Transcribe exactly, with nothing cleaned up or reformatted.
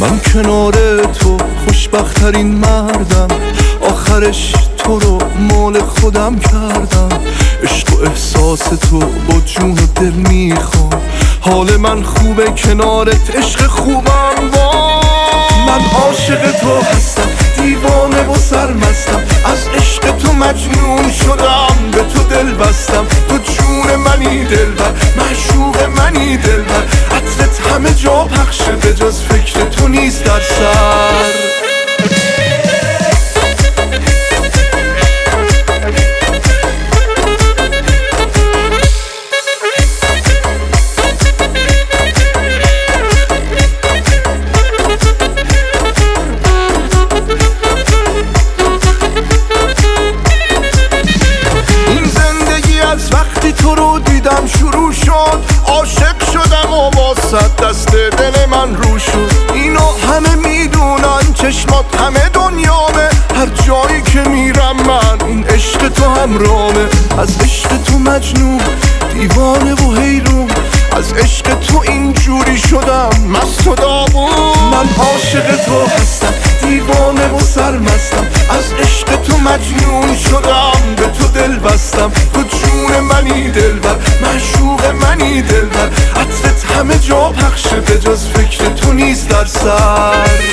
من کنار تو خوشبخت‌ترین مردم، آخرش تو رو مال خودم کردم. عشق و احساس تو با جون و دل میخوام، حال من خوبه کنارت، عشق خوبم با. من عاشق تو هستم، دیوانه و سرمستم، از عشق تو مجنون شدم، به تو دل بستم. تو جون منی دلبر، معشوق منی دلبر، عطرت همه جا پخشه به جز فکر تو نیست در سر. وقتی تو رو دیدم شروع شد، عاشق شدم و واسه دست دل من رو شد. اینو همه میدونن، چشمات همه دنیامه، هر جایی که میرم من این عشق تو همرامه. از عشق تو مجنون، دیوانه و حیرون، از عشق تو اینجوری شدم مست و داغون. من عاشق تو هستم، دیوانه و سرمستم، از عشق تو مجنون شدم، به تو دل بستم. تو جون منی دلبر، معشوق منی دلبر، عطرت همه جا پخشه به جز فکر تو نیست در سر.